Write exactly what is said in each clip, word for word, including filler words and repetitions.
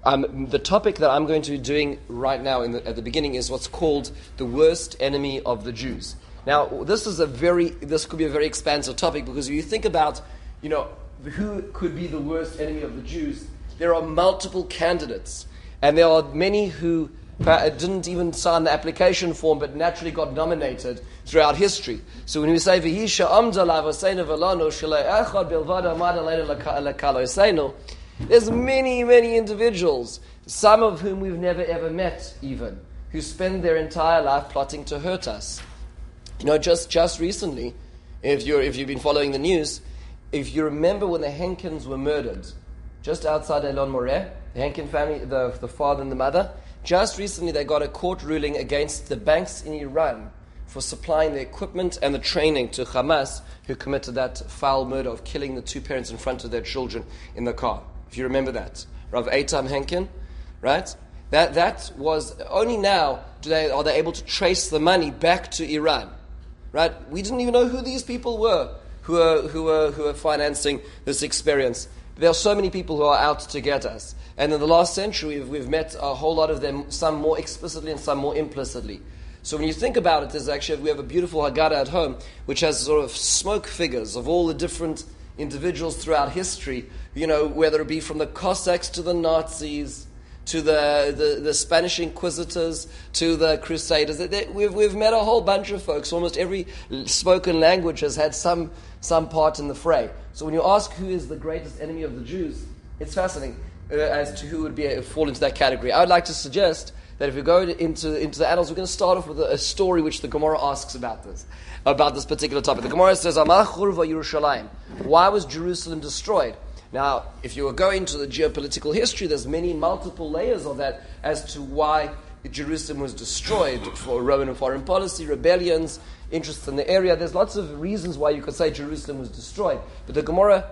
Um, the topic that I'm going to be doing right now in the, at the beginning is what's called the worst enemy of the Jews. Now, this is a very, this could be a very expansive topic, because if you think about, you know, who could be the worst enemy of the Jews, there are multiple candidates, and there are many who didn't even sign the application form, but naturally got nominated throughout history. So when we say V'hisha amda la'avoseinu v'lanu shelei echad bilvad amad aleinu lekaloseinu, there's many, many individuals, some of whom we've never ever met even, who spend their entire life plotting to hurt us. You know, just just recently, if you're if you've been following the news, if you remember when the Henkins were murdered, just outside Elon Moreh, the Henkin family, the the father and the mother, just recently they got a court ruling against the banks in Iran for supplying the equipment and the training to Hamas, who committed that foul murder of killing the two parents in front of their children in the car. If you remember that, Rav Eitam Henkin, right? That that was only now do they are they able to trace the money back to Iran, right? We didn't even know who these people were who are who are who are financing this experience. There are so many people who are out to get us, and in the last century we've, we've met a whole lot of them, some more explicitly and some more implicitly. So when you think about it, there's actually we have a beautiful Haggadah at home which has sort of smoke figures of all the different individuals throughout history, you know, whether it be from the Cossacks to the Nazis, to the, the, the Spanish Inquisitors, to the Crusaders. They, we've, we've met a whole bunch of folks. Almost every spoken language has had some, some part in the fray. So when you ask who is the greatest enemy of the Jews, it's fascinating uh, as to who would be a, fall into that category. I would like to suggest that if we go into, into the annals, we're going to start off with a, a story which the Gemara asks about this, about this particular topic. The Gemara says, Amar Churva Yerushalayim. Why was Jerusalem destroyed? Now, if you were going to the geopolitical history, there's many multiple layers of that as to why Jerusalem was destroyed, for Roman and foreign policy, rebellions, interests in the area. There's lots of reasons why you could say Jerusalem was destroyed. But the Gemara...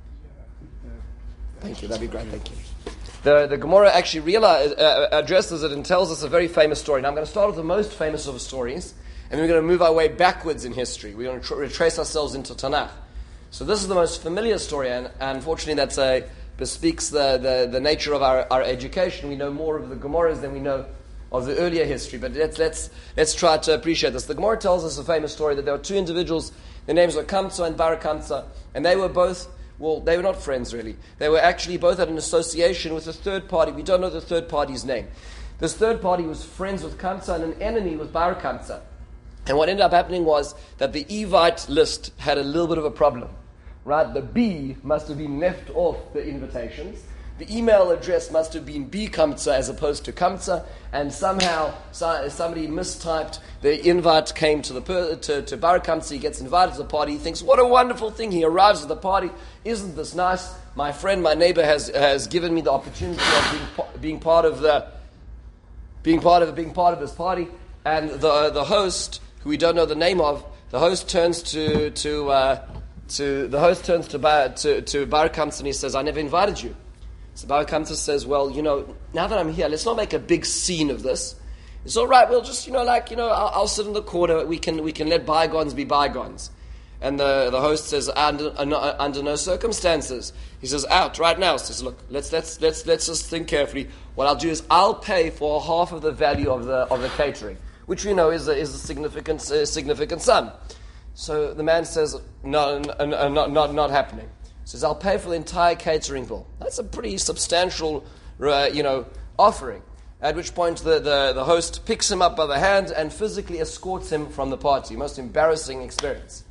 Thank you, that'd be great, thank you. The, the Gemara actually realize, uh, addresses it and tells us a very famous story. Now I'm going to start with the most famous of the stories, and then we're going to move our way backwards in history. We're going to tr- retrace ourselves into Tanakh. So this is the most familiar story, and, and unfortunately that uh, bespeaks the, the, the nature of our, our education. We know more of the Gemaras than we know of the earlier history, but let's, let's, let's try to appreciate this. The Gemara tells us a famous story that there were two individuals, their names were Kamsa and Bar Kamsa, and they were both... Well, they were not friends, really. They were actually both at an association with a third party. We don't know the third party's name. This third party was friends with Kamsa and an enemy with Bar Kamsa. And what ended up happening was that the Evite list had a little bit of a problem. Right? The B must have been left off the invitations. The email address must have been B Kamsa as opposed to Kamsa, and somehow somebody mistyped. The invite came to the per, to, to Bar Kamsa. He gets invited to the party. He thinks, what a wonderful thing. He arrives at the party. Isn't this nice? My friend, my neighbor has has given me the opportunity of being being part of the being part of being part of this party. And the the host, who we don't know the name of, the host turns to to uh, to the host turns to Bar to, to Bar Kamsa and he says, I never invited you. So Bar Kamsa says, well, you know, now that I'm here, let's not make a big scene of this. It's all right. We'll just, you know, like, you know, I'll, I'll sit in the corner. We can we can let bygones be bygones. And the, the host says, under, under no circumstances. He says, out right now. He says, look, let's let's let's let's just think carefully. What I'll do is I'll pay for half of the value of the of the catering, which we know is a, is a significant uh, significant sum. So the man says, no, no, no not not not happening. He says, I'll pay for the entire catering bill. That's a pretty substantial, uh, you know, offering. At which point the, the, the host picks him up by the hand and physically escorts him from the party. Most embarrassing experience.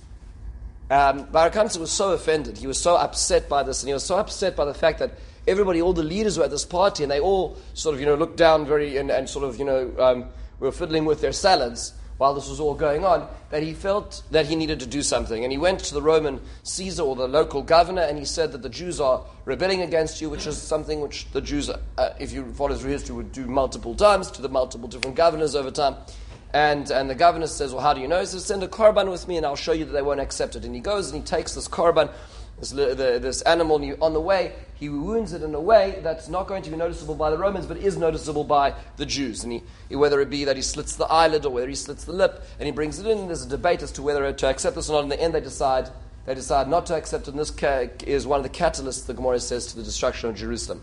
Um, Bar Kamsa was so offended. He was so upset by this, and he was so upset by the fact that everybody, all the leaders were at this party, and they all sort of, you know, looked down very and, and sort of, you know, um, were fiddling with their salads while this was all going on, that he felt that he needed to do something. And he went to the Roman Caesar, or the local governor, and he said that the Jews are rebelling against you, which is something which the Jews, uh, if you follow through history, would do multiple times to the multiple different governors over time. And and the governor says, well, how do you know? He says, send a korban with me and I'll show you that they won't accept it. And he goes and he takes this korban, this, the, this animal, and he, on the way, he wounds it in a way that's not going to be noticeable by the Romans, but is noticeable by the Jews. And he, whether it be that he slits the eyelid or whether he slits the lip, and he brings it in, and there's a debate as to whether to accept this or not. In the end, they decide they decide not to accept it. And this ca- is one of the catalysts, the Gemara says, to the destruction of Jerusalem.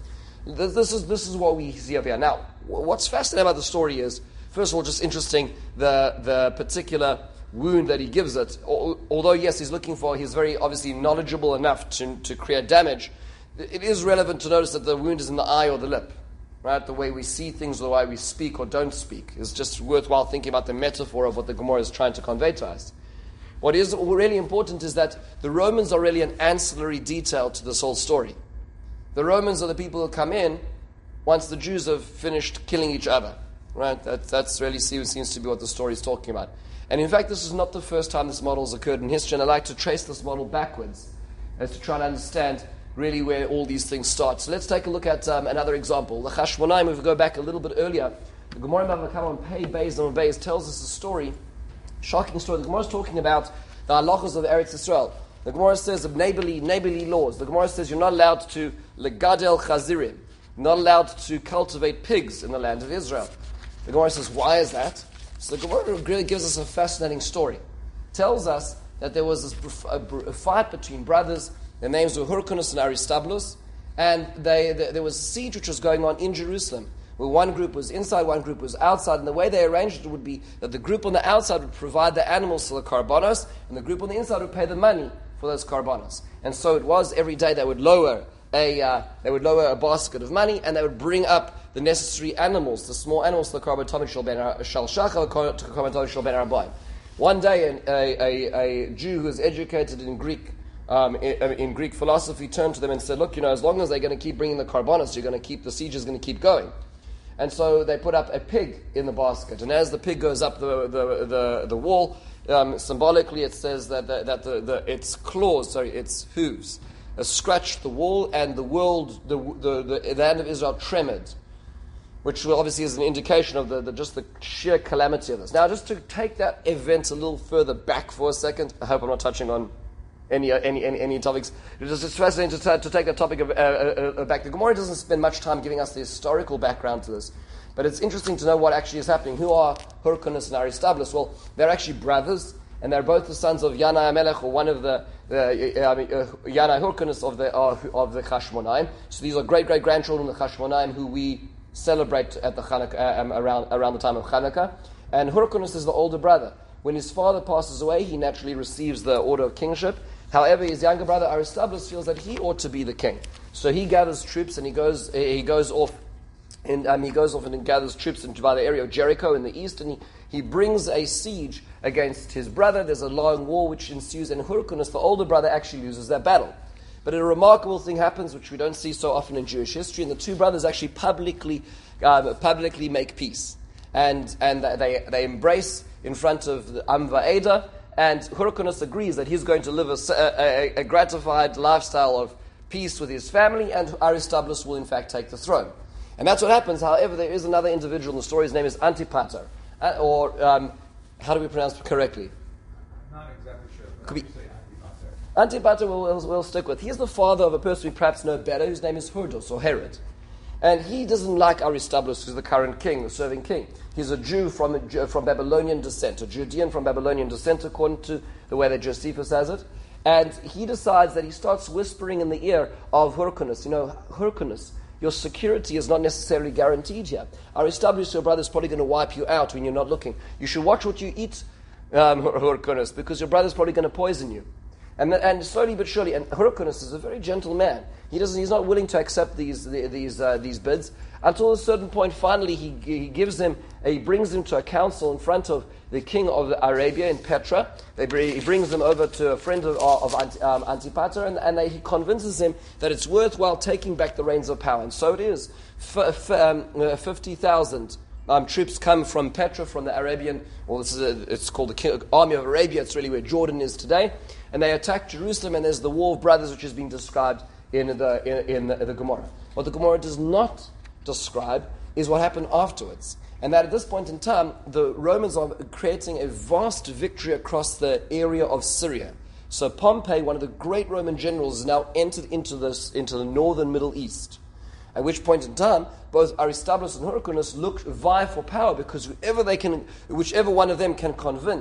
This, this is this is what we see over here. Now, what's fascinating about the story is, first of all, just interesting, the the particular wound that he gives it. Although, yes, he's looking for, he's very obviously knowledgeable enough to, to create damage, it is relevant to notice that the wound is in the eye or the lip. Right? The way we see things, the way we speak or don't speak, is just worthwhile thinking about the metaphor of what the Gemara is trying to convey to us. What is really important is that the Romans are really an ancillary detail to this whole story. The Romans are the people who come in once the Jews have finished killing each other. Right? That, that's really seems to be what the story is talking about. And in fact, this is not the first time this model has occurred in history, and I like to trace this model backwards as to try and understand really where all these things start. So let's take a look at um, another example. The Chashmonaim, if we go back a little bit earlier, the Gemara Bava Kama on Pei Beis and Beis tells us a story, shocking story. The Gemara is talking about the halachos of Eretz Yisrael. The Gemara says of neighborly, neighborly laws. The Gemara says you're not allowed to legadel chazirim, not allowed to cultivate pigs in the land of Israel. The Gemara says, why is that? So the Gemara really gives us a fascinating story. It tells us that there was this, a, a fight between brothers. Their names were Hyrcanus and Aristobulus, and they, they, there was a siege which was going on in Jerusalem, where one group was inside, one group was outside, and the way they arranged it would be that the group on the outside would provide the animals for the karbanos, and the group on the inside would pay the money for those karbanos. And so it was every day they would lower a uh, they would lower a basket of money, and they would bring up the necessary animals, the small animals, to the karban tamid shel ben shal shachar, to the karban tamid shel ben arbaim. One day, a, a, a Jew who was educated in Greek. Um, in, in Greek philosophy, turned to them and said, look, you know, as long as they're going to keep bringing the karbanos, you're going to keep, the siege is going to keep going. And so they put up a pig in the basket. And as the pig goes up the the, the, the wall, um, symbolically it says that, the, that the, the, its claws, sorry, its hooves, uh, scratched the wall, and the world, the, the, the, the land of Israel tremored, which obviously is an indication of the, the just the sheer calamity of this. Now, just to take that event a little further back for a second, I hope I'm not touching on Any, uh, any any any topics. It's just fascinating to, to take a topic of, uh, uh, uh, back. The Gemara doesn't spend much time giving us the historical background to this, but it's interesting to know what actually is happening. Who are Hyrcanus and Aristobulus? Well, they're actually brothers, and they're both the sons of Yanai Melech, or one of the uh, I mean, uh, Yanai Hyrcanus of the uh, of the Chashmonaim. So these are great great grandchildren of the Chashmonaim, who we celebrate at the Chanukah, um, around around the time of Chanukah. And Hyrcanus is the older brother. When his father passes away, he naturally receives the order of kingship. However, his younger brother Aristobulus feels that he ought to be the king, so he gathers troops and he goes he goes off, and um, he goes off and gathers troops into by the area of Jericho in the east, and he, he brings a siege against his brother. There's a long war which ensues, and Hyrcanus, the older brother, actually loses that battle. But a remarkable thing happens, which we don't see so often in Jewish history, and the two brothers actually publicly uh, publicly make peace, and and they they embrace in front of the Am Va'eda. And Hyrcanus agrees that he's going to live a, a, a gratified lifestyle of peace with his family, and Aristobulus will in fact take the throne. And that's what happens. However, there is another individual in the story. His name is Antipater. Uh, or, um, how do we pronounce it correctly? Not exactly sure. Could be Antipater we'll, we'll, we'll stick with. He's the father of a person we perhaps know better, whose name is Herod, or Herod. And he doesn't like Aristobulus, who's the current king, the serving king. He's a Jew from from Babylonian descent, a Judean from Babylonian descent, according to the way that Josephus has it. And he decides that he starts whispering in the ear of Hyrcanus, you know, Hyrcanus, your security is not necessarily guaranteed here. Aristobulus, your brother, is probably going to wipe you out when you're not looking. You should watch what you eat, um, Hyrcanus, because your brother's probably going to poison you. And, and slowly but surely, and Hyrcanus is a very gentle man. He doesn't. He's not willing to accept these these uh, these bids until a certain point. Finally, he he gives him. He brings him to a council in front of the king of Arabia in Petra. They bring, he brings them over to a friend of, of um, Antipater, and, and they, he convinces him that it's worthwhile taking back the reins of power. And so it is. F- f- um, uh, Fifty thousand. Um, troops come from Petra, from the Arabian, well, this is a, it's called the King, Army of Arabia. It's really where Jordan is today, and they attack Jerusalem. And there's the War of Brothers, which is being described in the in, in the, the Gemara. What the Gemara does not describe is what happened afterwards, and that at this point in time, the Romans are creating a vast victory across the area of Syria. So Pompey, one of the great Roman generals, is now entered into this into the northern Middle East. At which point in time, both Aristobulus and Hyrcanus look vie for power, because whoever they can, whichever one of them can convince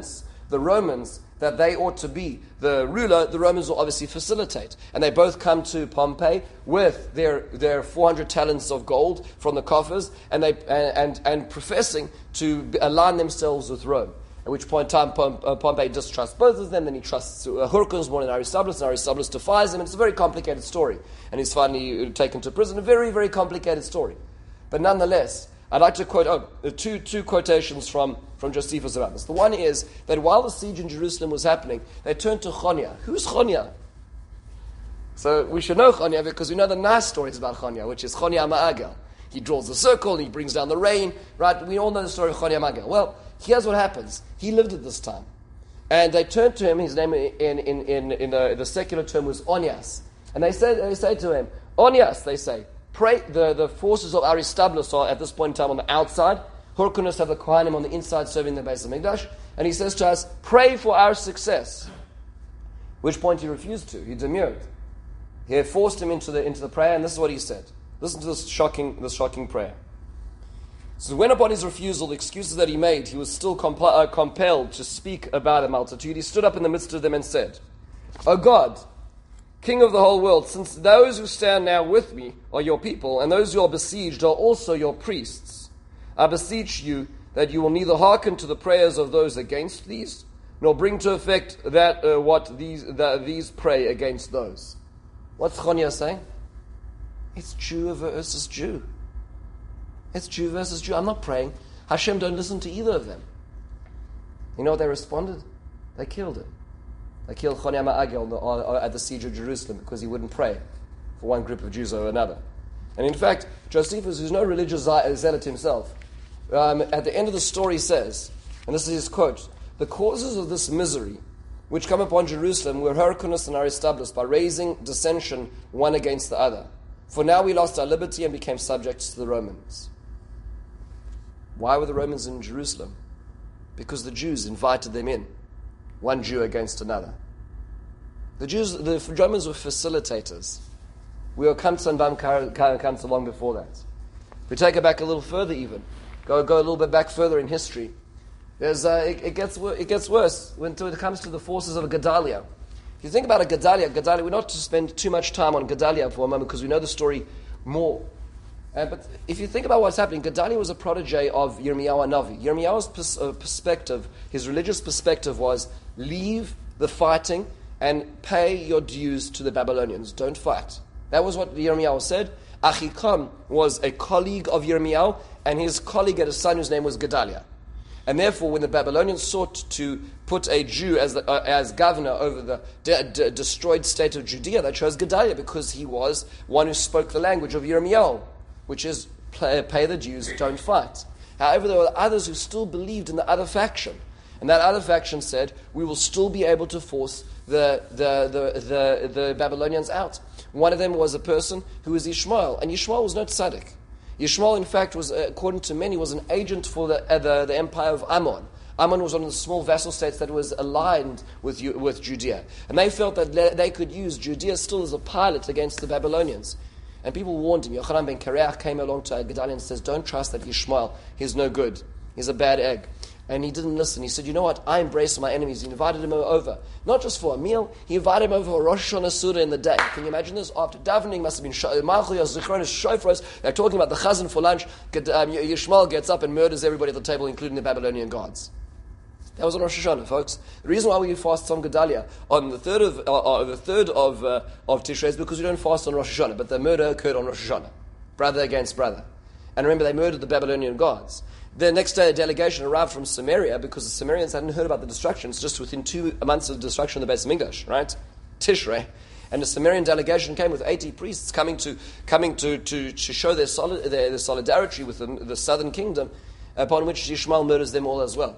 the Romans that they ought to be the ruler, the Romans will obviously facilitate. And they both come to Pompey with their, their four hundred talents of gold from the coffers, and they and, and, and professing to align themselves with Rome. At which point in time Pompey distrusts both of them, then he trusts uh, Hyrcanus more than Aristobulus, and Aristobulus defies him, and it's a very complicated story. And he's finally taken to prison, a very, very complicated story. But nonetheless, I'd like to quote oh, two, two quotations from, from Josephus about this. The one is that while the siege in Jerusalem was happening, they turned to Chonia. Who's Chonia? So we should know Chonia because we know the nice stories about Chonia, which is Chonia Ma'agel. He draws the circle and he brings down the rain, right? We all know the story of Chonia Ma'agel. Well, here's what happens. He lived at this time. And they turned to him, his name in, in, in, in the, the secular term was Onias. And they said, they say to him, Onias, they say, pray. The, the forces of Aristobulus are at this point in time on the outside. Hyrcanus have the Kohanim on the inside serving the Beis HaMikdash. And he says to us, pray for our success. Which point he refused to. He demurred. He forced him into the, into the prayer, and this is what he said. Listen to this shocking, this shocking prayer. So when upon his refusal, the excuses that he made, he was still comp- uh, compelled to speak about a multitude. He stood up in the midst of them and said, O God, King of the whole world, since those who stand now with me are your people, and those who are besieged are also your priests, I beseech you that you will neither hearken to the prayers of those against these, nor bring to effect that uh, what these that these pray against those. What's Chonia saying? It's Jew versus Jew. It's Jew versus Jew. I'm not praying. Hashem, don't listen to either of them. You know what they responded? They killed him. They killed Chonia Ma'agel at the siege of Jerusalem because he wouldn't pray for one group of Jews or another. And in fact, Josephus, who's no religious zealot himself, um, at the end of the story says, and this is his quote, the causes of this misery which come upon Jerusalem were Hyrcanus and Aristobulus by raising dissension one against the other. For now we lost our liberty and became subjects to the Romans. Why were the Romans in Jerusalem? Because the Jews invited them in, one Jew against another. The Jews, the Romans were facilitators. We were Kamsa and Bam Kamsa long before that. If we take it back a little further even, go go a little bit back further in history, there's, uh, it, it, gets, it gets worse when it comes to the forces of a Gedaliah. If you think about a Gedaliah, Gedaliah, we're not to spend too much time on Gedaliah for a moment because we know the story more. Uh, but if you think about what's happening, Gedaliah was a protege of Yirmiyahu Hanavi. Yirmiyahu's pers- uh, perspective, his religious perspective was, leave the fighting and pay your dues to the Babylonians. Don't fight. That was what Yirmiyahu said. Achikam was a colleague of Yirmiyahu, and his colleague had a son whose name was Gedaliah. And therefore, when the Babylonians sought to put a Jew as the, uh, as governor over the de- de- destroyed state of Judea, they chose Gedaliah because he was one who spoke the language of Yirmiyahu, which is pay, pay the Jews, don't fight. However, there were others who still believed in the other faction. And that other faction said, we will still be able to force the, the, the, the, the Babylonians out. One of them was a person who was Ishmael, and Ishmael was not tzaddik. Ishmael, in fact, was, according to many, was an agent for the, uh, the, the empire of Ammon. Ammon was one of the small vassal states that was aligned with, with Judea. And they felt that they could use Judea still as a pilot against the Babylonians. And people warned him. Yochanan ben Kareach came along to Gedaliah and says, don't trust that Ishmael. He's no good. He's a bad egg. And he didn't listen. He said, you know what? I embrace my enemies. He invited him over. Not just for a meal. He invited him over for Rosh Hashanah Surah in the day. Can you imagine this? After davening, must have been Malchuyos, Zichronis, Shofros. They're talking about the Chazan for lunch. Um, Ishmael gets up and murders everybody at the table, including the Babylonian gods. That was on Rosh Hashanah, folks. The reason why we fast Tzom Gedalia on the third of uh, uh, the third of uh, of Tishrei is because we don't fast on Rosh Hashanah. But the murder occurred on Rosh Hashanah, brother against brother. And remember, they murdered the Babylonian gods. The next day, a delegation arrived from Samaria because the Samaritans hadn't heard about the destructions just within two months of the destruction of the Beis HaMikdash, right? Tishrei. And the Sumerian delegation came with eighty priests coming to coming to, to, to show their, solid, their, their solidarity with the, the southern kingdom, upon which Ishmael murders them all as well.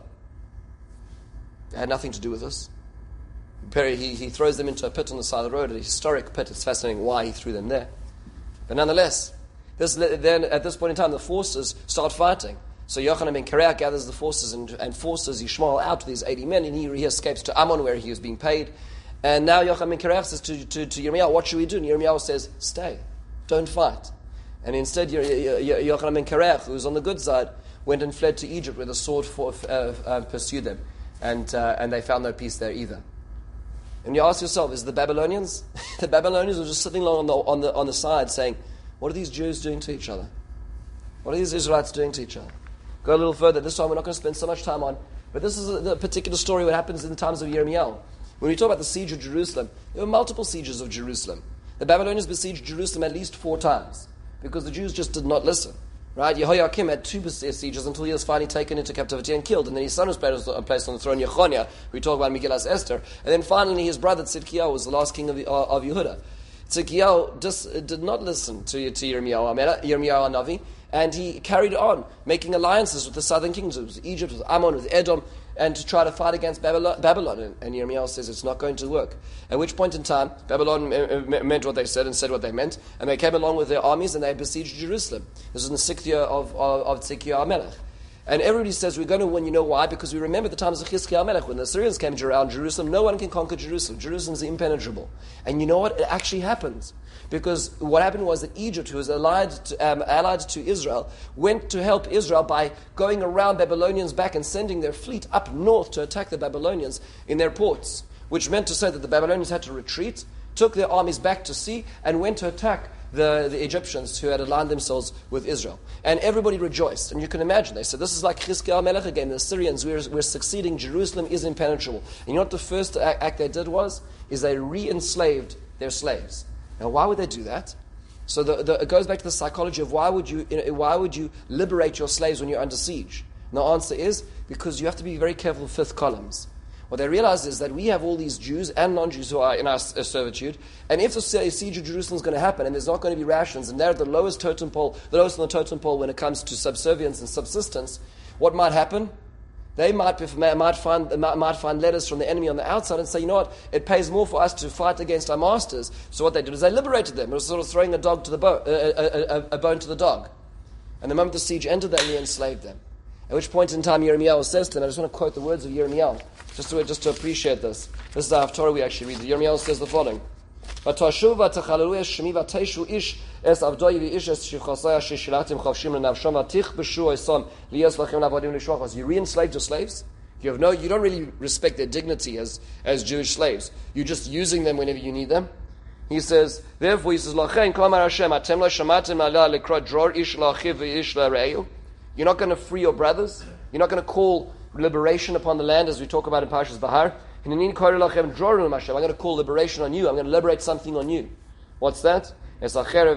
It had nothing to do with this. He, he throws them into a pit on the side of the road, a historic pit. It's fascinating why he threw them there. But nonetheless, this, then at this point in time, the forces start fighting. So Yochanan ben Kareach gathers the forces and, and forces Ishmael out with these eighty men, and he, he escapes to Ammon where he was being paid. And now Yochanan ben Kareach says to, to, to Yirmiyahu, what should we do? And Yirmiyahu says, stay, don't fight. And instead Yochanan ben Kareach, who was on the good side, went and fled to Egypt where the sword for, uh, uh, pursued them. and uh, and they found no peace there either. And you ask yourself, is it the Babylonians? The Babylonians were just sitting along on the on the on the side, saying, "What are these Jews doing to each other? What are these Israelites doing to each other?" Go a little further. This time we're not going to spend so much time on, but this is a, the particular story what happens in the times of Yirmiyahu. When we talk about the siege of Jerusalem, there were multiple sieges of Jerusalem. The Babylonians besieged Jerusalem at least four times because the Jews just did not listen. Right? Yehoiakim had two sieges until he was finally taken into captivity and killed, and then his son was placed on the throne, Yechonia, we talk about Megillas Esther, and then finally his brother Tzidkiyahu was the last king of, of Yehuda. Tzidkiyahu just did not listen to, to Yirmiyahu, Yirmiyahu Navi, and he carried on making alliances with the southern kingdoms, with Egypt, with Ammon, with Edom, and to try to fight against Babylon. Babylon. And, and Yirmiyahu says it's not going to work. At which point in time, Babylon meant what they said and said what they meant, and they came along with their armies and they besieged Jerusalem. This was in the sixth year of, of, of Tzidkiyahu Melech. And everybody says we're going to win. You know why? Because we remember the times of Chizkiyahu Melech. When the Assyrians came around Jerusalem, no one can conquer Jerusalem. Jerusalem's impenetrable. And you know what? It actually happened. Because what happened was that Egypt, who was allied to, um, allied to Israel, went to help Israel by going around Babylonians back and sending their fleet up north to attack the Babylonians in their ports, which meant to say that the Babylonians had to retreat, took their armies back to sea, and went to attack the, the Egyptians who had aligned themselves with Israel. And everybody rejoiced. And you can imagine, they said, this is like Chizkiyahu Melech again, the Assyrians, we're, we're succeeding, Jerusalem is impenetrable. And you know what the first act they did was? Is they re-enslaved their slaves. Now, why would they do that? So the, the, it goes back to the psychology of why would you you know, why would you liberate your slaves when you're under siege? And the answer is because you have to be very careful with fifth columns. What they realize is that we have all these Jews and non-Jews who are in our servitude, and if the siege of Jerusalem is going to happen and there's not going to be rations, and they're at the lowest totem pole, the lowest on the totem pole when it comes to subservience and subsistence, what might happen? They might, be, might, find, might find letters from the enemy on the outside and say, you know what, it pays more for us to fight against our masters. So what they did is they liberated them. It was sort of throwing a dog to the bo- a, a, a, a bone to the dog. And the moment the siege ended, they enslaved them. At which point in time Yirmiyahu says to them, I just want to quote the words of Yirmiyahu, just to, just to appreciate this. This is the Haftorah we actually read. Yirmiyahu says the following. As you re-enslaved your slaves, you have no, you don't really respect their dignity as, as Jewish slaves. You're just using them whenever you need them. He says, therefore, he says, you're not going to free your brothers. You're not going to call liberation upon the land, as we talk about in Parshas Bahar. I'm going to call liberation on you. I'm going to liberate something on you. What's that? The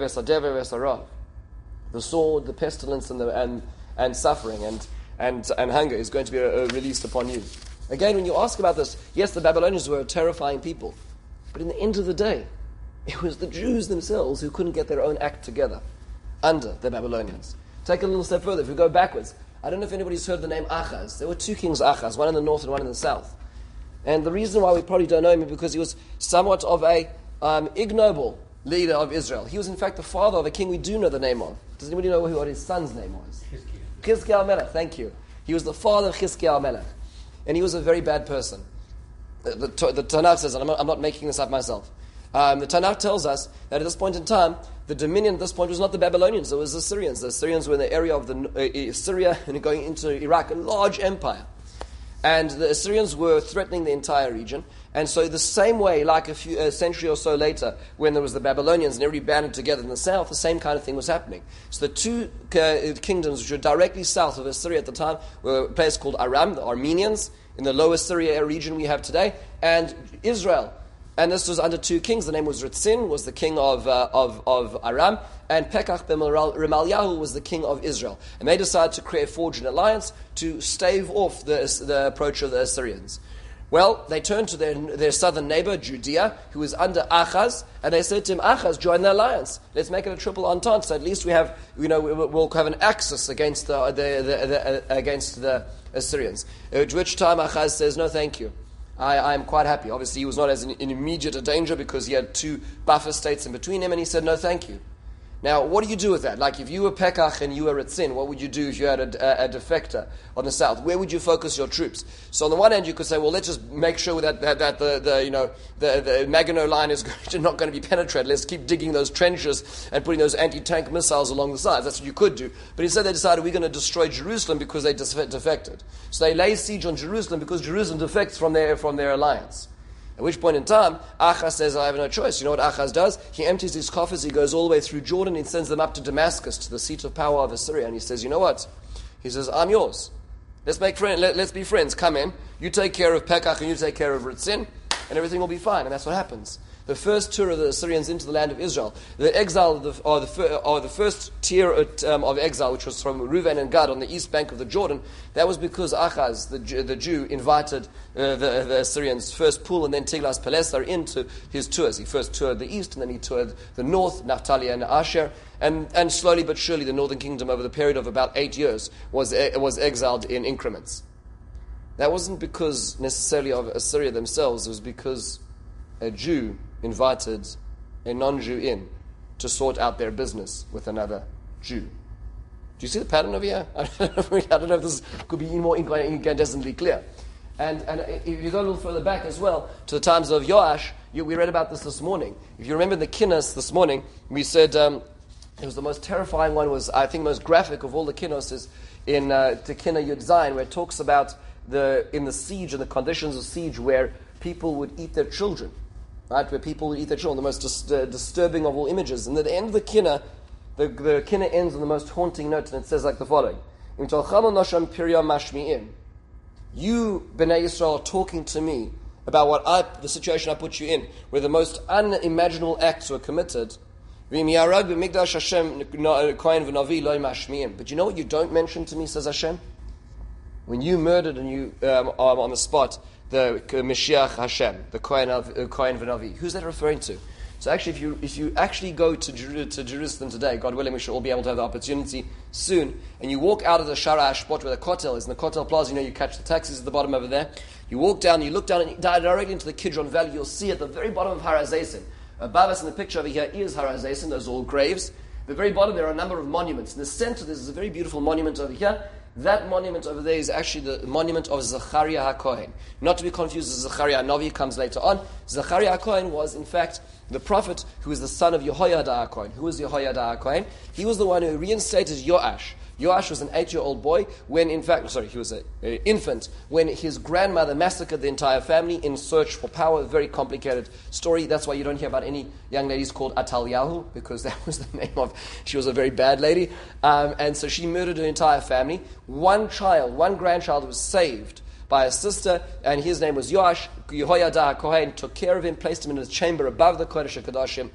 sword, the pestilence, and the, and, and suffering and, and, and hunger is going to be uh, released upon you. Again, when you ask about this, yes, the Babylonians were a terrifying people. But in the end of the day, it was the Jews themselves who couldn't get their own act together under the Babylonians. Take a little step further. If we go backwards, I don't know if anybody's heard the name Achaz. There were two kings Achaz, one in the north and one in the south. And the reason why we probably don't know him is because he was somewhat of a um, ignoble leader of Israel. He was in fact the father of a king we do know the name of. Does anybody know what his son's name was? Chizkiyahu Melech, thank you. He was the father of Chizkiyahu Melech. And he was a very bad person. The, the, the Tanakh says, and I'm not, I'm not making this up myself, um, the Tanakh tells us that at this point in time, the dominion at this point was not the Babylonians, it was the Assyrians. The Assyrians were in the area of the, uh, Syria and going into Iraq, a large empire. And the Assyrians were threatening the entire region. And so the same way, like a few a century or so later, when there was the Babylonians and everybody banded together in the south, the same kind of thing was happening. So the two uh, kingdoms which were directly south of Assyria at the time were a place called Aram, the Armenians, in the lower Syria region we have today, and Israel. And this was under two kings. The name was Ritzin, was the king of uh, of, of Aram, and Pekach ben Remaliahu was the king of Israel. And they decided to create, forge an alliance to stave off the, the approach of the Assyrians. Well, they turned to their, their southern neighbor, Judea, who was under Achaz, and they said to him, Achaz, join the alliance. Let's make it a triple entente, so at least we have, you know, we'll have an axis against the, the, the, the against the Assyrians. At which time Achaz says, no, thank you. I am quite happy. Obviously, he was not as in, in immediate a danger because he had two buffer states in between him, and he said, no, thank you. Now, what do you do with that? Like, if you were Pekach and you were Ritzin, what would you do if you had a, a, a defector on the south? Where would you focus your troops? So, on the one hand, you could say, well, let's just make sure that that, that the, the you know the, the Maginot line is going to, not going to be penetrated. Let's keep digging those trenches and putting those anti-tank missiles along the sides. That's what you could do. But instead, they decided we're going to destroy Jerusalem because they defected. So they lay siege on Jerusalem because Jerusalem defects from their from their alliance. At which point in time, Achaz says, I have no choice. You know what Achaz does? He empties his coffers, he goes all the way through Jordan, he sends them up to Damascus, to the seat of power of Assyria, and he says, you know what? He says, I'm yours. Let's make friend, let, let's be friends. Come in. You take care of Pekach and you take care of Ritzin, and everything will be fine. And that's what happens. The first tour of the Assyrians into the land of Israel, the exile, of the, or, the, or the first tier of, um, of exile, which was from Reuven and Gad on the east bank of the Jordan, that was because Achaz, the, the Jew, invited uh, the, the Assyrians first Pul and then Tiglath-Pileser into his tours. He first toured the east and then he toured the north, Naphtali and Asher, and, and slowly but surely the northern kingdom over the period of about eight years was, was exiled in increments. That wasn't because necessarily of Assyria themselves, it was because a Jew invited a non-Jew in to sort out their business with another Jew. Do you see the pattern over here? I don't know, I don't know if this could be any more incandescently clear. And, and if you go a little further back as well, to the times of Yoash, you, we read about this this morning. If you remember the Kinnos this morning, we said um, it was the most terrifying one, was I think most graphic of all the Kinnos is in uh, Tekina Yud Zayin, where it talks about the in the siege and the conditions of siege where people would eat their children. Right, where people would eat their children, the most dis- uh, disturbing of all images. And at the end of the Kinnah, the, the Kinnah ends on the most haunting note, and it says like the following: You, Bnei Yisrael, are talking to me about what I, the situation I put you in, where the most unimaginable acts were committed. But you know what you don't mention to me, says Hashem? When you murdered and you um, are on the spot, the Mashiach Hashem, the Kohen of uh, Kohen V'Navi. Who's that referring to? So actually, if you if you actually go to Jer- to Jerusalem today, God willing, we should all be able to have the opportunity soon, and you walk out of the Shara Hashpot where the Kotel is, in the Kotel Plaza, you know, you catch the taxis at the bottom over there. You walk down, you look down, and you dive directly into the Kidron Valley. You'll see at the very bottom of Har HaZeisim. Above us in the picture over here is Har HaZeisim. Those are all graves. At the very bottom there are a number of monuments. In the center, there's a very beautiful monument over here. That monument over there is actually the monument of Zechariah HaKohen. Not to be confused with Zechariah Novi, comes later on. Zechariah HaKohen was, in fact, the prophet who is the son of Yehoiada HaKohen. Who was Yehoiada HaKohen? He was the one who reinstated Yoash. Yoash was an eight-year-old boy when, in fact, sorry, he was an infant, when his grandmother massacred the entire family in search for power. A very complicated story. That's why you don't hear about any young ladies called Atalyahu, because that was the name of, she was a very bad lady. Um, and so she murdered her entire family. One child, one grandchild was saved by a sister, and his name was Yoash. Yehoiada HaKohen took care of him, placed him in his chamber above the Kodesh HaKadoshim.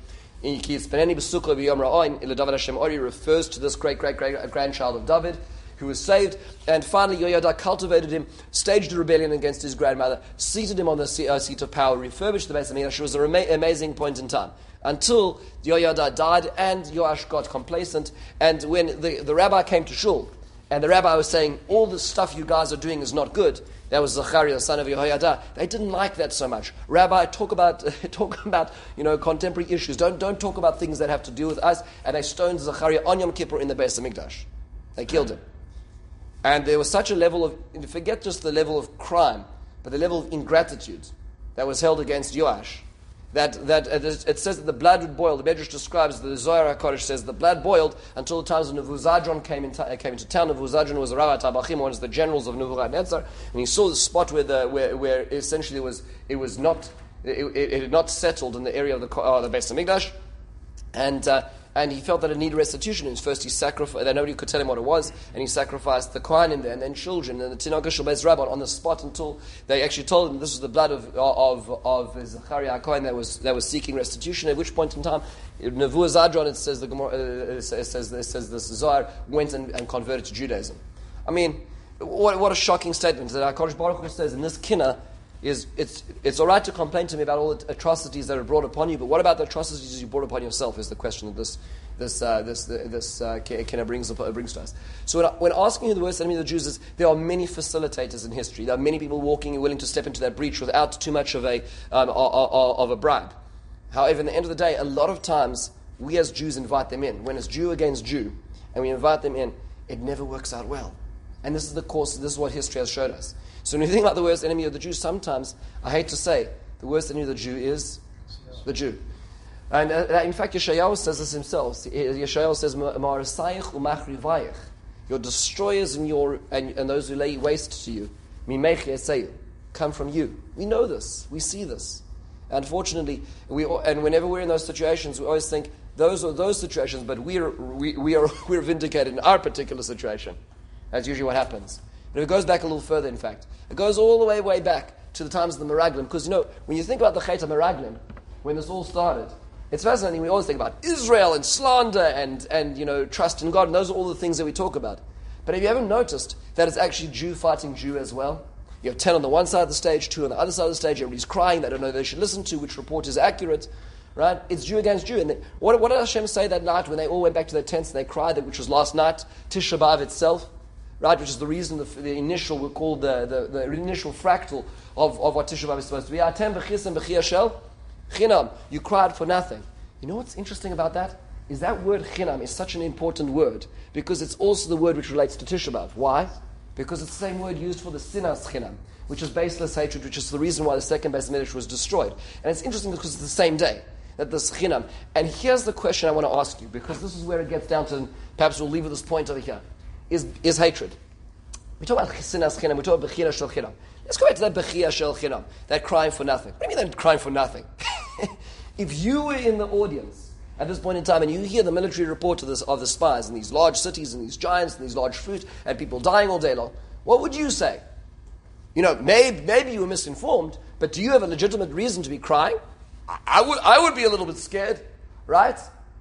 Refers to this great great great grandchild of David who was saved, and finally Yehoiada cultivated him, staged a rebellion against his grandmother, seated him on the seat, uh, seat of power, refurbished the Beis Hamikdash. It was an ama- amazing point in time until Yehoiada died and Yoash got complacent. And when the, the rabbi came to Shul and the rabbi was saying, all the stuff you guys are doing is not good, that was Zechariah, the son of Yehoiada. They didn't like that so much. Rabbi, talk about talk about you know contemporary issues. Don't don't talk about things that have to do with us. And they stoned Zechariah on Yom Kippur in the Beis Hamikdash. They killed him. And there was such a level of, forget just the level of crime, but the level of ingratitude that was held against Yoash. That that uh, it says that the blood would boil. The Medrash describes, the Zohar HaKodesh says, the blood boiled until the times when Nebuzadron came, in ta- came into town. Nebuzadron was a Rav Tabachim, one of the generals of Nebuchadnezzar, and he saw the spot where the where, where essentially it was it was not it, it, it had not settled in the area of the uh, the Beis Hamikdash, and. Uh, And he felt that it needed restitution. And first he sacrificed, that nobody could tell him what it was, and he sacrificed the Kohen in there, and then children, and the Tinok Shel Beis Rabban on the spot until they actually told him this was the blood of of of Zechariah Kohen that was that was seeking restitution. At which point in time, Nevuah Zadron, it says the Gemara, uh, it says it says this Zohar went and, and converted to Judaism. I mean, what what a shocking statement that HaKadosh Baruch Hu says in this Kinnah. Is it's it's all right to complain to me about all the atrocities that are brought upon you, but what about the atrocities you brought upon yourself? Is the question that this this uh, this this uh, Kinnah brings brings to us. So when, when asking who the worst enemy of the Jews is, there are many facilitators in history. There are many people walking and willing to step into that breach without too much of a um, of, of a bribe. However, in the end of the day, a lot of times we as Jews invite them in, when it's Jew against Jew, and we invite them in, it never works out well. And this is the course, this is what history has showed us. So when you think about the worst enemy of the Jew, sometimes, I hate to say, the worst enemy of the Jew is the Jew. And uh, in fact, Yeshayahu says this himself. Yeshayahu says, "Ma'arasayich u'machrivayich," your destroyers and your and, and those who lay waste to you, mimech yaseu, come from you. We know this. We see this. Unfortunately, we and whenever we're in those situations, we always think those are those situations, but we are we, we are we're vindicated in our particular situation. That's usually what happens. But if it goes back a little further, in fact, it goes all the way way back to the times of the Meraglim. Because you know, when you think about the Chet Meraglim, when this all started, it's fascinating. We always think about Israel and slander and, and you know, trust in God. And those are all the things that we talk about. But have you ever noticed that it's actually Jew fighting Jew as well? You have ten on the one side of the stage, two on the other side of the stage. Everybody's crying. They don't know who they should listen to, which report is accurate. Right? It's Jew against Jew. And then, what, what did Hashem say that night when they all went back to their tents and they cried, that, which was last night, Tisha B'Av itself? Right? Which is the reason, the, the initial, we call the, the, the initial fractal of, of what Tisha B'Av is supposed to be. Atem b'chisem b'chiyashel chinam. You cried for nothing. You know what's interesting about that? Is that word chinam is such an important word because it's also the word which relates to Tisha B'Av. Why? Because it's the same word used for the sinas chinam, which is baseless hatred, which is the reason why the second Beis Mikdash was destroyed. And it's interesting because it's the same day that this chinam. And here's the question I want to ask you, because this is where it gets down to, and perhaps we'll leave with this point over here, is, is hatred. We talk about sinas chinam, we talk about bechira shel chinam. Let's go back to that bechira shel chinam, that crying for nothing. What do you mean that crying for nothing? If you were in the audience at this point in time and you hear the military report of, this, of the spies in these large cities and these giants and these large fruit and people dying all day long, what would you say? You know, maybe, maybe you were misinformed, but do you have a legitimate reason to be crying? I, I would I would be a little bit scared, right?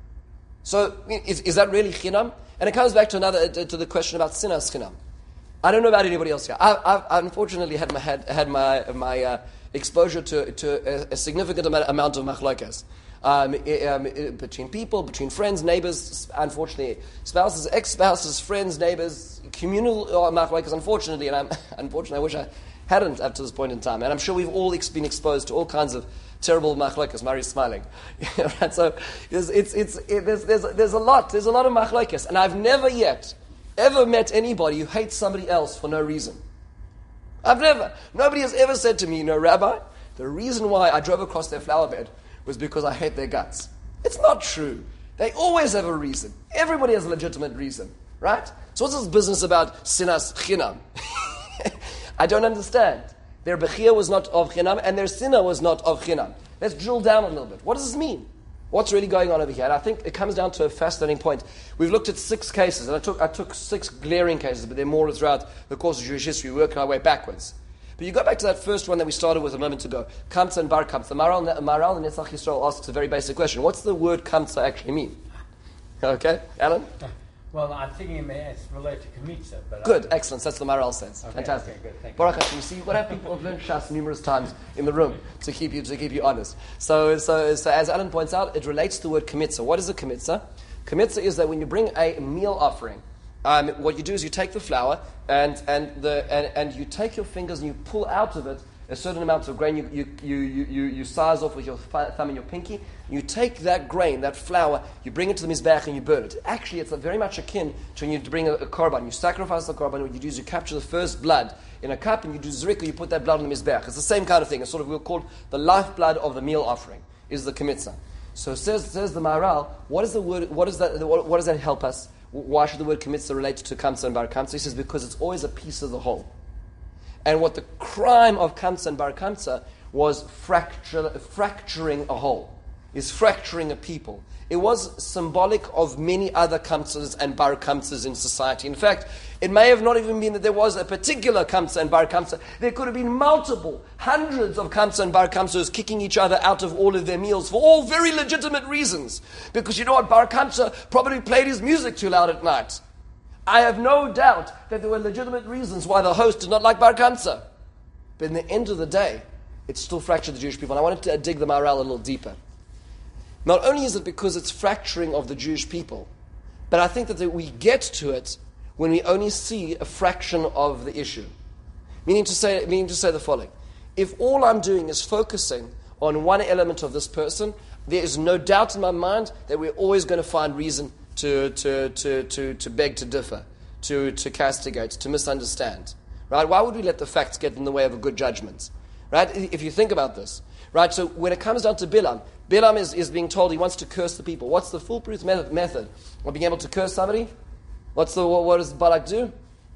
So, is, is that really chinam? And it comes back to another to the question about sinas chinam. I don't know about anybody else here. I, I've unfortunately had my had, had my my uh, exposure to to a, a significant amount of machlokas um, um, between people, between friends, neighbors. Unfortunately, spouses, ex-spouses, friends, neighbors, communal machlokas. Unfortunately, and I'm unfortunately, I wish I hadn't up to this point in time. And I'm sure we've all ex- been exposed to all kinds of terrible machlokas. Mari's smiling. Right? So it's it's, it's it, there's, there's there's a lot there's a lot of machlokas, and I've never yet ever met anybody who hates somebody else for no reason. I've never. Nobody has ever said to me, you know, Rabbi, the reason why I drove across their flower bed was because I hate their guts. It's not true. They always have a reason. Everybody has a legitimate reason, right? So what's this business about sinas chinam? I don't understand. Their bechia was not of chinam, and their sinah was not of chinam. Let's drill down a little bit. What does this mean? What's really going on over here? And I think it comes down to a fascinating point. We've looked at six cases, and I took I took six glaring cases, but there are more throughout the course of Jewish history. We're working our way backwards. But you go back to that first one that we started with a moment ago, Kamsa and Bar Kamsa. The Maral, Maral and Netzach Yisrael asks a very basic question. What's the word Kamsa actually mean? Okay, Alan? Well, I'm thinking it may, it's related to Kmitza. But good, I, excellent. That's the Maral says. okay, Fantastic. Okay, good, thank Baruch Hashem. You see, what have people have learned Shas numerous times in the room to keep you to keep you honest. So, so, so as Alan points out, it relates to the word Kmitza. What is a Kmitza? Kmitza is that when you bring a meal offering, um, what you do is you take the flour and and the and, and you take your fingers and you pull out of it a certain amount of grain. You you you you, you size off with your thumb and your pinky. You take that grain, that flour, you bring it to the mizbeach and you burn it. Actually, it's very much akin to when you bring a, a korban. You sacrifice the korban. What you do is you capture the first blood in a cup and you do zrika. You put that blood on the mizbeach. It's the same kind of thing. It's sort of we'll call the lifeblood of the meal offering is the kmitza. So says says the Maharal. What is the word? What is that? What, what does that help us? Why should the word kmitza relate to kamsa and bar kamsa? He says because it's always a piece of the whole. And what the crime of kamsa and bar kamsa was fracture, fracturing a whole. Is fracturing a people. It was symbolic of many other kamsas and bar kamsas in society. In fact, it may have not even been that there was a particular kamsa and bar kamsa. There could have been multiple, hundreds of kamsa and bar kamsas kicking each other out of all of their meals for all very legitimate reasons. Because you know what, bar kamsa probably played his music too loud at night. I have no doubt that there were legitimate reasons why the host did not like bar kamsa. But in the end of the day, it still fractured the Jewish people. And I wanted to dig the Maharal a little deeper. Not only is it because it's fracturing of the Jewish people, but I think that we get to it when we only see a fraction of the issue. Meaning to say, meaning to say the following. If all I'm doing is focusing on one element of this person, there is no doubt in my mind that we're always going to find reason to, to, to, to, to beg to differ, to, to castigate, to misunderstand. Right? Why would we let the facts get in the way of a good judgment? Right? If you think about this. Right? So when it comes down to Bilam, Bilam is, is being told he wants to curse the people. What's the foolproof method, method of being able to curse somebody? What's the, what, what does Balak do?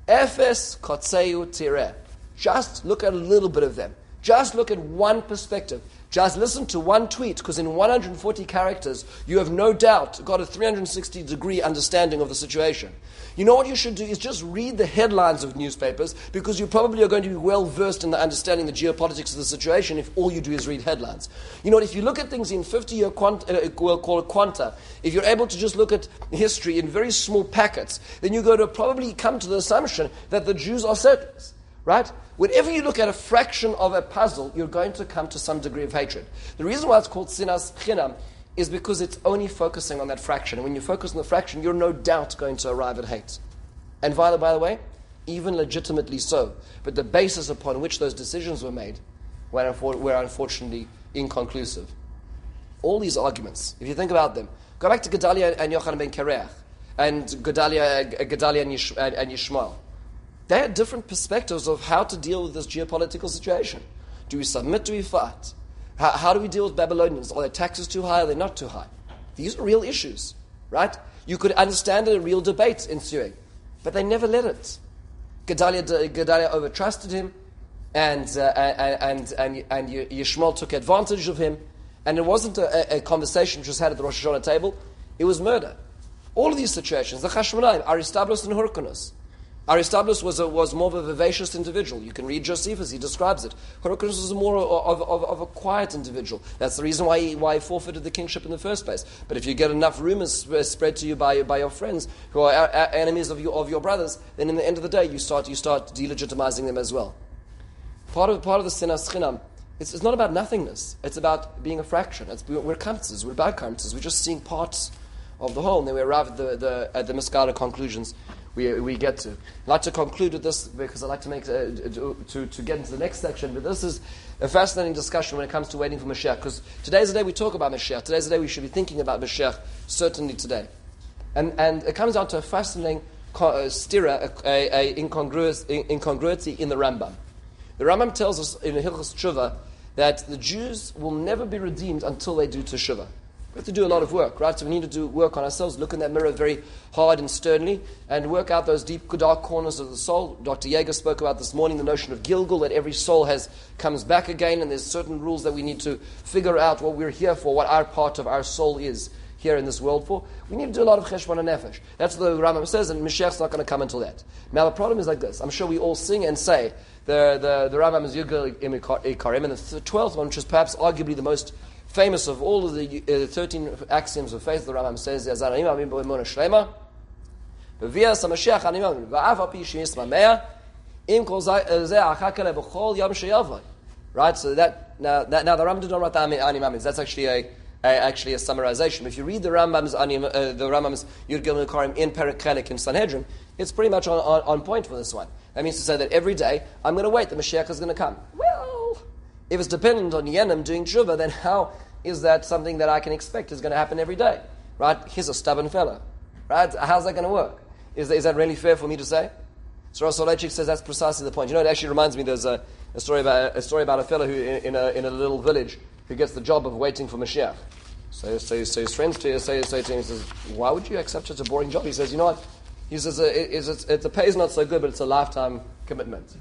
Efes kotzeu tireh. Just look at a little bit of them. Just look at one perspective. Just listen to one tweet, because in one hundred forty characters, you have no doubt got a three hundred sixty degree understanding of the situation. You know what you should do is just read the headlines of newspapers, because you probably are going to be well versed in the understanding the geopolitics of the situation if all you do is read headlines. You know what, if you look at things in fifty-year quant- uh, we'll call it quanta, if you're able to just look at history in very small packets, then you're going to probably come to the assumption that the Jews are settlers. Right? Whenever you look at a fraction of a puzzle, you're going to come to some degree of hatred. The reason why it's called sinas chinam is because it's only focusing on that fraction. And when you focus on the fraction, you're no doubt going to arrive at hate. And by the, by the way, even legitimately so. But the basis upon which those decisions were made were, were unfortunately inconclusive. All these arguments, if you think about them, go back to Gedaliah and Yochanan ben Kareach, and Gedaliah, Gedaliah and, Yish, and, and Yishmael. They had different perspectives of how to deal with this geopolitical situation. Do we submit? Do we fight? How, how do we deal with Babylonians? Are their taxes too high? Are they not too high? These are real issues, right? You could understand a real debate ensuing, but they never let it. Gedaliah, Gedaliah overtrusted him, and uh, and and and Yishmael took advantage of him, and it wasn't a, a conversation which was had at the Rosh Hashanah table. It was murder. All of these situations, the Chashmonaim, Aristobulus and Hyrcanus. Aristobulus was a, was more of a vivacious individual. You can read Josephus, he describes it. Hyrcanus was more of, of, of a quiet individual. That's the reason why he, why he forfeited the kingship in the first place. But if you get enough rumors spread to you by, by your friends who are a, a, enemies of your, of your brothers, then in the end of the day you start you start delegitimizing them as well. Part of part of the sinas chinam, it's, it's not about nothingness. It's about being a fraction. It's, we're kamtzes, we're bad kamtzes. We're just seeing parts of the whole, and then we arrive at the, the, at the misguided conclusions we we get to. I'd like to conclude with this because I'd like to make uh, to, to get into the next section, but this is a fascinating discussion when it comes to waiting for Mashiach, because today's the day we talk about Mashiach. Today's the day we should be thinking about Mashiach, certainly today. And and it comes down to a fascinating uh, stira, a, a, a incongruous, incongruity in the Rambam. The Rambam tells us in Hilchos Tshuva that the Jews will never be redeemed until they do Teshuvah. We have to do a lot of work, right? So we need to do work on ourselves, look in that mirror very hard and sternly, and work out those deep, dark corners of the soul. Doctor Yeager spoke about this morning the notion of Gilgul, that every soul has comes back again, and there's certain rules that we need to figure out what we're here for, what our part of our soul is here in this world for. We need to do a lot of cheshbon and nefesh. That's what the Rambam says, and Mashiach's not going to come until that. Now the problem is like this. I'm sure we all sing and say the the, the Rambam is Yugel Ikarim, and the twelfth one, which is perhaps arguably the most famous of all of the uh, thirteen axioms of faith, the Rambam says, "Yazar Anim Amim Bo'emona Shlema, V'Vias HaMashiach Anim Amim V'Av Api Sheis Mamea Im Kol Zeh Achakele B'Chol Yom Sheyavai." Right. So that now that, now the Rambam did not write the Anim Amim. That's actually a, a actually a summarization. If you read the Rambam's Anim, uh, the Rambam's Yud Gimel Karim in Perek Chelik in Sanhedrin, it's pretty much on, on, on point for this one. That means to say that every day I'm going to wait. The Mashiach is going to come. Well, if it's dependent on Yenim doing tshuva, then how is that something that I can expect is going to happen every day? Right? He's a stubborn fellow. Right? How's that going to work? Is, is that really fair for me to say? So Rav Soloveitchik says that's precisely the point. You know, it actually reminds me, there's a, a story about a story about a fellow who in, in, a, in a little village who gets the job of waiting for Mashiach. So, so, so his friends to, say, say to him, he says, why would you accept such a boring job? He says, you know what? He says, it, it's, it's, it's, the pay is not so good, but it's a lifetime commitment.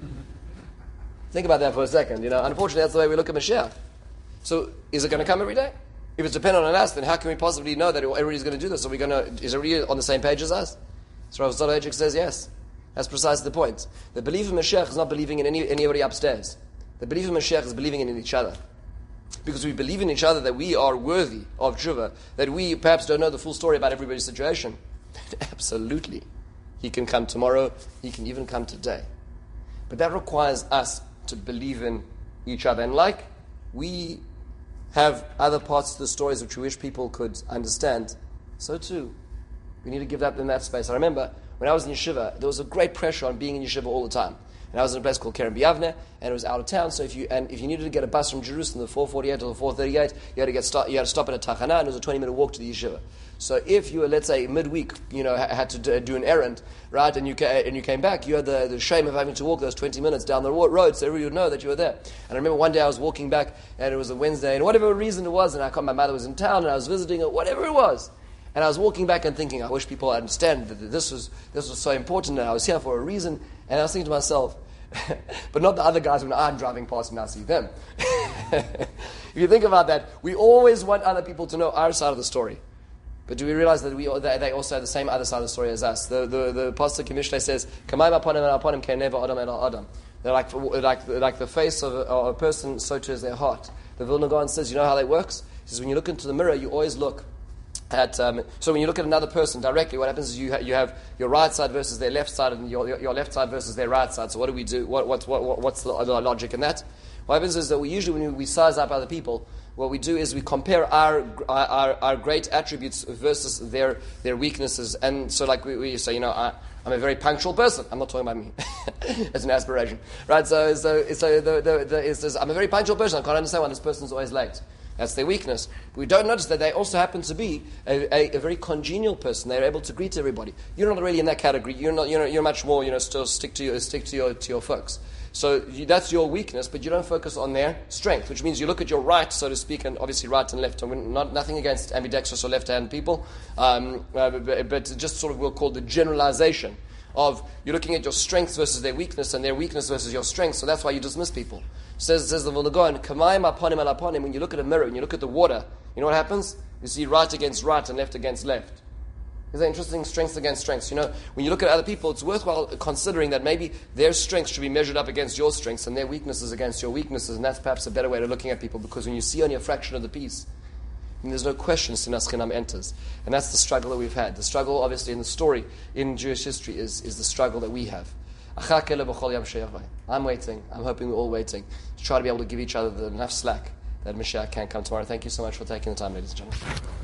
Think about that for a second. You know, unfortunately, that's the way we look at Mashiach. So, is it going to come every day? If it's dependent on us, then how can we possibly know that everybody's going to do this? Are we going to? Is everybody on the same page as us? So Rav Soloveitchik says yes. That's precisely the point. The belief in Mashiach is not believing in any, anybody upstairs. The belief in Mashiach is believing in each other, because we believe in each other that we are worthy of tshuva. That we perhaps don't know the full story about everybody's situation. Absolutely, he can come tomorrow. He can even come today. But that requires us to believe in each other, and like we have other parts of the stories which we wish people could understand, so too we need to give that in that space. I remember when I was in yeshiva, there was a great pressure on being in yeshiva all the time. and I was in a place called Kerem Biavne, and it was out of town. So if you and if you needed to get a bus from Jerusalem, the four forty-eight or the four thirty-eight, you had to get start, you had to stop at a tachana, and it was a twenty minute walk to the yeshiva. So if you were, let's say, midweek, you know, had to do, do an errand, right, and you ca- and you came back, you had the, the shame of having to walk those twenty minutes down the road, so everybody would know that you were there. And I remember one day I was walking back, and it was a Wednesday, and whatever reason it was, and I my mother was in town, and I was visiting her, whatever it was. And I was walking back and thinking, I wish people understand that this was this was so important, and I was here for a reason. And I was thinking to myself, but not the other guys when I'm driving past and I see them. If you think about that, we always want other people to know our side of the story. But do we realize that we that they also have the same other side of the story as us? The the, the Pastor Mishle says, "Kamayim aponim and aponim kein neva adam el adam." They're like like like the face of a, of a person, so too is their heart. The Vilna Gaon says, you know how that works? He says, when you look into the mirror, you always look at. Um, so when you look at another person directly, what happens is you ha- you have your right side versus their left side, and your, your your left side versus their right side. So what do we do? What what what what's the, the logic in that? What happens is that we usually when we, we size up other people, what we do is we compare our our, our great attributes versus their their weaknesses. And so like we, we say, you know, I, I'm a very punctual person. I'm not talking about me as an aspiration, right? So so so the the, the it says I'm a very punctual person. I can't understand why this person's always late. That's their weakness. We don't notice that they also happen to be a, a, a very congenial person. They're able to greet everybody. You're not really in that category. You're not. You're, you're much more. You know, still stick to your stick to your to your folks. So you, that's your weakness, but you don't focus on their strength, which means you look at your right, so to speak, and obviously right and left. And not nothing against ambidextrous or left-hand people, um, uh, but, but just sort of we'll call the generalization of you're looking at your strengths versus their weakness, and their weakness versus your strength. So that's why you dismiss people. Says says the Vilna Gaon, Kamayim aponim al aponim. When you look at a mirror, when you look at the water, you know what happens? You see right against right and left against left. Is that interesting? Strengths against strengths. You know, when you look at other people, it's worthwhile considering that maybe their strengths should be measured up against your strengths and their weaknesses against your weaknesses, and that's perhaps a better way of looking at people, because when you see only a fraction of the piece, then there's no question Sinas Chinam enters. And that's the struggle that we've had. The struggle, obviously, in the story, in Jewish history, is, is the struggle that we have. I'm waiting. I'm hoping we're all waiting to try to be able to give each other the enough slack that Mashiach can come tomorrow. Thank you so much for taking the time, ladies and gentlemen.